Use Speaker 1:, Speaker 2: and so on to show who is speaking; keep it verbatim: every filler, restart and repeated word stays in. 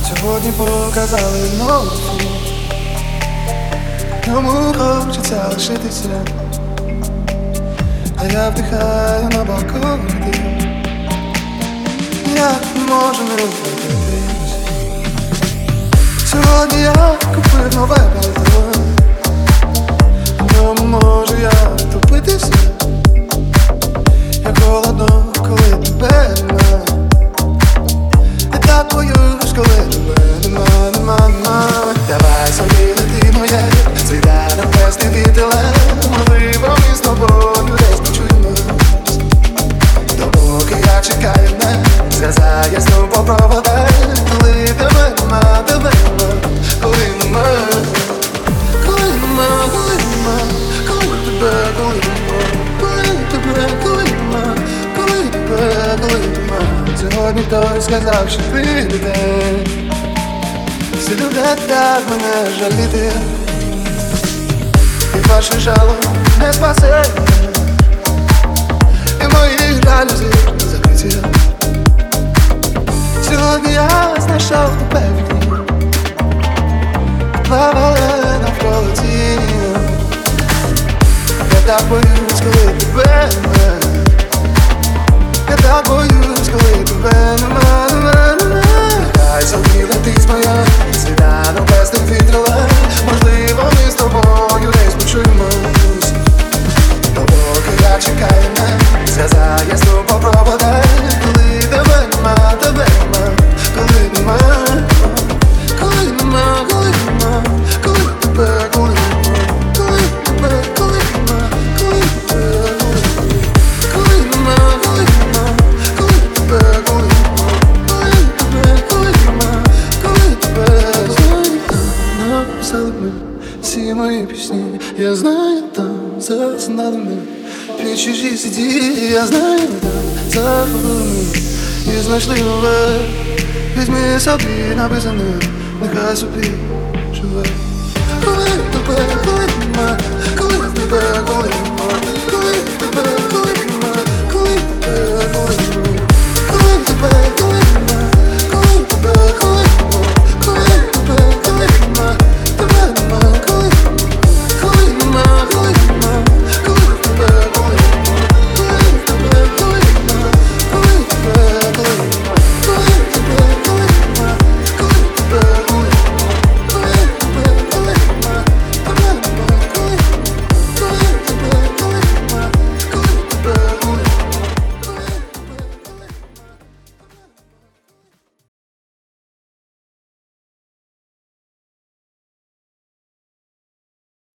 Speaker 1: Сьогодні показали ночі, йому хочеться лишитися, а я вдихаю на балконі дим. Я не можу не розбудитись. Сьогодні я купив нове пальто, в ньому можу я топитися. Як холодно, коли тебе нема, і так боюсь, коли тебе нема, нема, нема. Давай собі лети моє, світанок без невітеле. Можливо, ми з тобою десь почуємось. Допоки я чекаю, не зв'язає знов по проводах. Коли тебе нема, тебе нема, коли нема, коли нема, коли нема, коли тебе, коли нема, коли тебе, коли нема, коли тебе, коли нема. Сьогодні той сказав, що ти людей, всі люблять так мене жаліти, і ваше жало не спасе, і мої жалюзі закриті. Сьогодні я знайшов тебе в вікні, плаває навколо тіні. Я так боюсь, коли тебе нема, я так боюсь, коли тебе нема, нема, нема. Хай собі летить моя, світанок без тих вітрила. Можливо, ми з тобою десь почуємось. Допоки я чекаю, не зв'язає знов по проводах. Коли тебе нема, тебе нема, коли нема, коли нема, коли нема, коли тебе, коли нема, коли тебе, коли нема, коли тебе, коли нема, коли нема, коли тебе, коли нема, коли тебе, коли нема, коли тебе. Знаю, там написали ми всі мої пісні. Я знаю, там заснали ми під чужі сіді. Я знаю, там забули ми і знайшли нове. Візьми собі написане, нехай собі живе. Коли тебе, коли нема, коли тебе, коли нема, коли тебе.